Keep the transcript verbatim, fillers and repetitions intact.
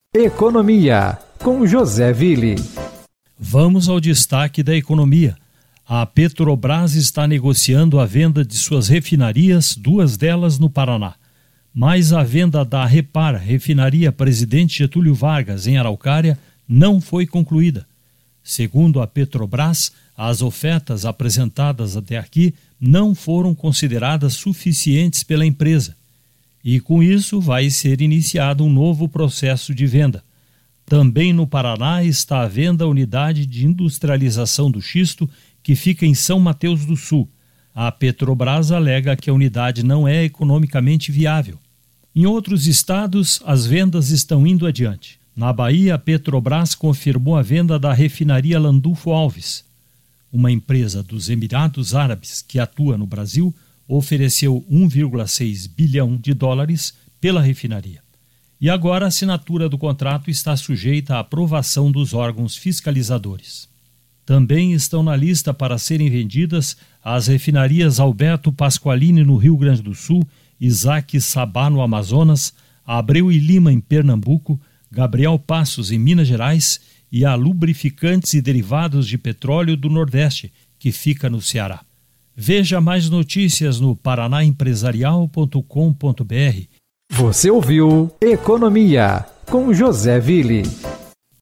Economia, com José Ville. Vamos ao destaque da economia. A Petrobras está negociando a venda de suas refinarias, duas delas no Paraná. Mas a venda da Repar, refinaria Presidente Getúlio Vargas, em Araucária, não foi concluída. Segundo a Petrobras, as ofertas apresentadas até aqui não foram consideradas suficientes pela empresa. E com isso vai ser iniciado um novo processo de venda. Também no Paraná está à venda a unidade de industrialização do xisto que fica em São Mateus do Sul. A Petrobras alega que a unidade não é economicamente viável. Em outros estados, as vendas estão indo adiante. Na Bahia, a Petrobras confirmou a venda da refinaria Landulfo Alves. Uma empresa dos Emirados Árabes que atua no Brasil ofereceu um vírgula seis bilhão de dólares pela refinaria. E agora a assinatura do contrato está sujeita à aprovação dos órgãos fiscalizadores. Também estão na lista para serem vendidas as refinarias Alberto Pasqualini no Rio Grande do Sul, Isaac Sabá no Amazonas, Abreu e Lima em Pernambuco, Gabriel Passos em Minas Gerais e a Lubrificantes e Derivados de Petróleo do Nordeste, que fica no Ceará. Veja mais notícias no paraná empresarial ponto com ponto br. Você ouviu Economia, com José Ville.